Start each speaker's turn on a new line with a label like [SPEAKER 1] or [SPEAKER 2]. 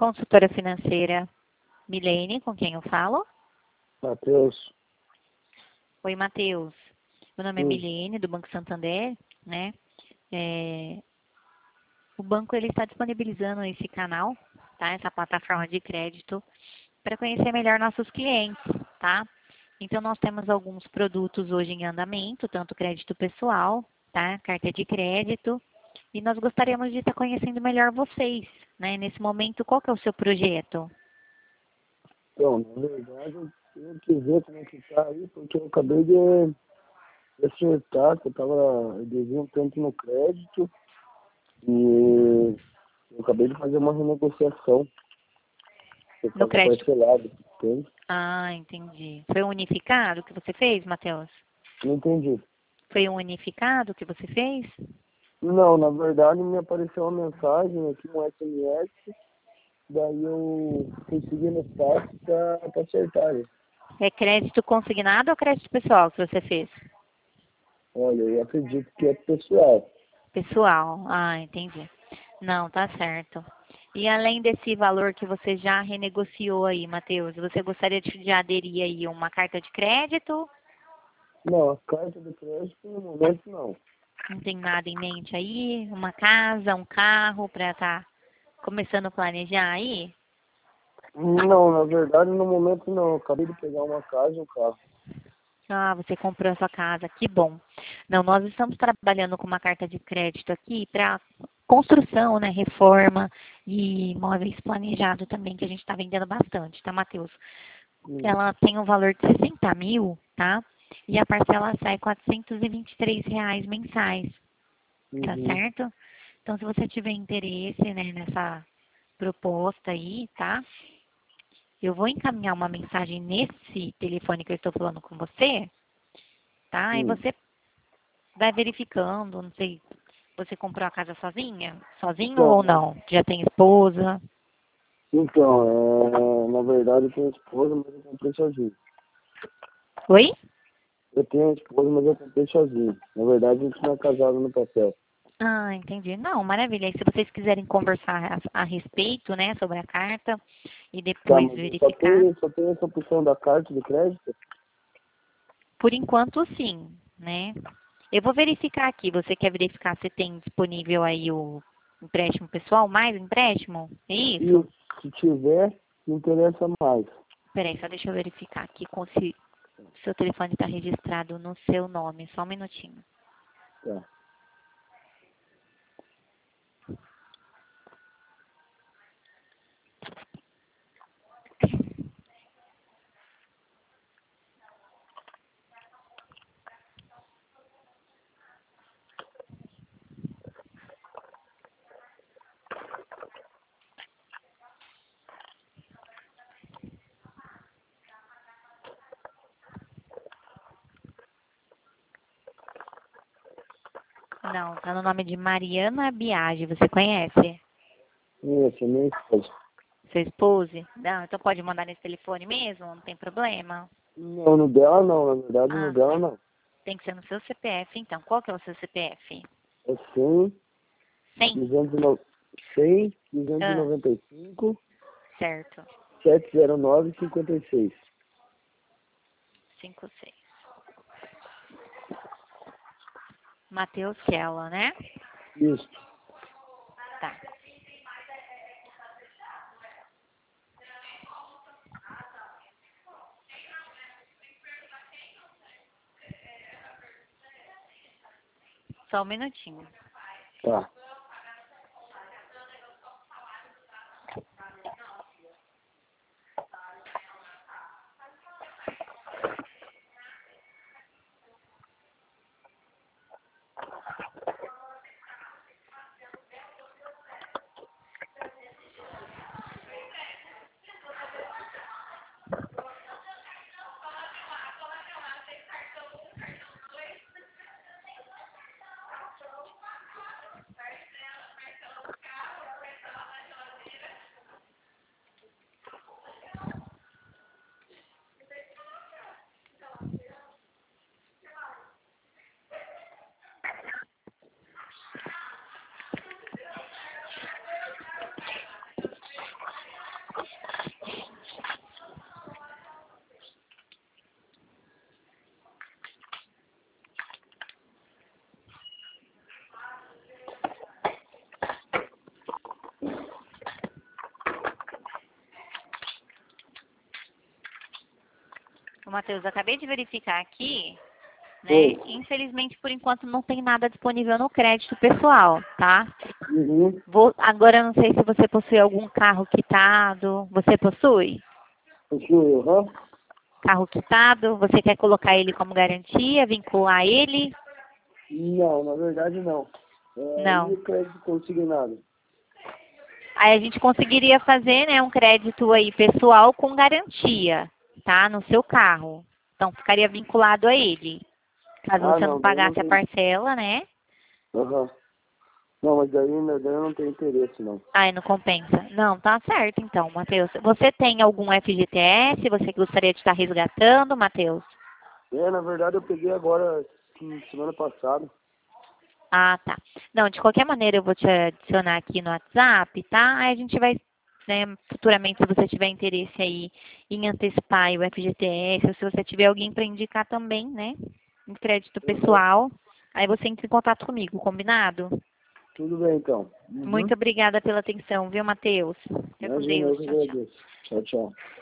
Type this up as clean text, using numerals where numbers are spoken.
[SPEAKER 1] Consultora financeira Milene, com quem eu falo?
[SPEAKER 2] Matheus.
[SPEAKER 1] Oi, Matheus. Meu nome é Milene, do Banco Santander, né? O banco ele está disponibilizando esse canal, tá? Essa plataforma de crédito, para conhecer melhor nossos clientes, tá? Então, nós temos alguns produtos hoje em andamento, tanto crédito pessoal, tá? Carta de crédito. E nós gostaríamos de estar conhecendo melhor vocês, né? Nesse momento, qual que é o seu projeto?
[SPEAKER 2] Então, na verdade, eu tenho que ver como é que tá aí, porque eu acabei de acertar que eu devia um tempo no crédito e eu acabei de fazer uma renegociação.
[SPEAKER 1] No crédito?
[SPEAKER 2] Parcelado, entende?
[SPEAKER 1] Ah, entendi. Foi um unificado que você fez, Matheus?
[SPEAKER 2] Não entendi.
[SPEAKER 1] Foi um unificado que você fez?
[SPEAKER 2] Não, na verdade me apareceu uma mensagem aqui, um SMS, daí eu fui seguindo os passos para acertar isso.
[SPEAKER 1] É crédito consignado ou crédito pessoal que você fez?
[SPEAKER 2] Olha, eu acredito que é pessoal.
[SPEAKER 1] Pessoal, ah, entendi. Não, tá certo. E além desse valor que você já renegociou aí, Matheus, você gostaria de aderir aí a uma carta de crédito?
[SPEAKER 2] Não, a carta de crédito no momento não.
[SPEAKER 1] Não tem nada em mente aí? Uma casa, um carro para estar começando a planejar aí?
[SPEAKER 2] Não, na verdade no momento não. Eu acabei de pegar uma casa e um carro.
[SPEAKER 1] Ah, você comprou a sua casa, que bom. Não, nós estamos trabalhando com uma carta de crédito aqui para construção, né, reforma e imóveis planejado também, que a gente está vendendo bastante, tá, Matheus? Ela tem um valor de 60 mil, tá? E a parcela sai R$ 423 mensais, tá certo? Então, se você tiver interesse, né, nessa proposta aí, tá? Eu vou encaminhar uma mensagem nesse telefone que eu estou falando com você, tá? E você vai verificando, não sei, você comprou a casa sozinha? Sozinho
[SPEAKER 2] Então,
[SPEAKER 1] ou não? Já tem esposa?
[SPEAKER 2] Então, na verdade eu tenho esposa, mas eu comprei sozinho.
[SPEAKER 1] Oi?
[SPEAKER 2] Eu tenho esposa, mas eu comprei sozinho. Na verdade a gente não é casado no papel.
[SPEAKER 1] Ah, entendi. Não, maravilha. E se vocês quiserem conversar a respeito, né, sobre a carta e
[SPEAKER 2] Tá,
[SPEAKER 1] depois
[SPEAKER 2] mas
[SPEAKER 1] verificar,
[SPEAKER 2] só tem essa opção da carta de crédito?
[SPEAKER 1] por enquanto sim, né? Eu vou verificar aqui. Você quer verificar se tem disponível aí o empréstimo pessoal, mais empréstimo? É isso?
[SPEAKER 2] E se tiver, me interessa mais.
[SPEAKER 1] Peraí, só deixa eu verificar aqui se o seu telefone está registrado no seu nome. Só um minutinho.
[SPEAKER 2] Tá.
[SPEAKER 1] Não, tá no nome de Mariana Biagi. Você conhece?
[SPEAKER 2] Isso, minha esposa.
[SPEAKER 1] Sua esposa? Não, então pode mandar nesse telefone mesmo? Não tem problema?
[SPEAKER 2] Não, no dela não, na verdade no
[SPEAKER 1] Ah,
[SPEAKER 2] dela não.
[SPEAKER 1] tem que ser no seu CPF, então. Qual que é o seu CPF?
[SPEAKER 2] É 100,
[SPEAKER 1] 100?
[SPEAKER 2] 295,
[SPEAKER 1] Certo.
[SPEAKER 2] 709, 56.
[SPEAKER 1] 56. Matheus Kella, né?
[SPEAKER 2] Isso.
[SPEAKER 1] Tá. Só um minutinho.
[SPEAKER 2] Tá.
[SPEAKER 1] Matheus, eu acabei de verificar aqui, né?
[SPEAKER 2] Oi.
[SPEAKER 1] Infelizmente, por enquanto, não tem nada disponível no crédito pessoal, tá?
[SPEAKER 2] Uhum.
[SPEAKER 1] Agora, eu não sei se você possui algum carro quitado. Você possui?
[SPEAKER 2] Aham.
[SPEAKER 1] Carro quitado? Você quer colocar ele como garantia, vincular ele?
[SPEAKER 2] Não, na verdade não.
[SPEAKER 1] Não.
[SPEAKER 2] E o crédito consignado?
[SPEAKER 1] Aí a gente conseguiria fazer, né, um crédito aí pessoal com garantia, tá? No seu carro. Então, ficaria vinculado a ele. Caso
[SPEAKER 2] Ah,
[SPEAKER 1] você não
[SPEAKER 2] não, daí não
[SPEAKER 1] pagasse a
[SPEAKER 2] tem.
[SPEAKER 1] parcela, né?
[SPEAKER 2] Aham. Não, mas daí eu não tenho interesse, não.
[SPEAKER 1] Aí não compensa. Não, tá certo então, Matheus. Você tem algum FGTS? Você gostaria de estar resgatando, Matheus?
[SPEAKER 2] Na verdade eu peguei agora, semana passada.
[SPEAKER 1] Ah, tá. Não, de qualquer maneira eu vou te adicionar aqui no WhatsApp, tá? Aí a gente vai, né, futuramente, se você tiver interesse aí em antecipar aí o FGTS, ou se você tiver alguém para indicar também, né, em crédito
[SPEAKER 2] Aham.
[SPEAKER 1] pessoal, aí você entra em contato comigo, combinado?
[SPEAKER 2] Tudo bem, então.
[SPEAKER 1] Muito
[SPEAKER 2] Uhum.
[SPEAKER 1] obrigada pela atenção, viu, Matheus? Fica com
[SPEAKER 2] Imagina, eu
[SPEAKER 1] Deus.
[SPEAKER 2] que
[SPEAKER 1] Tchau, tchau.
[SPEAKER 2] agradeço. Tchau, tchau.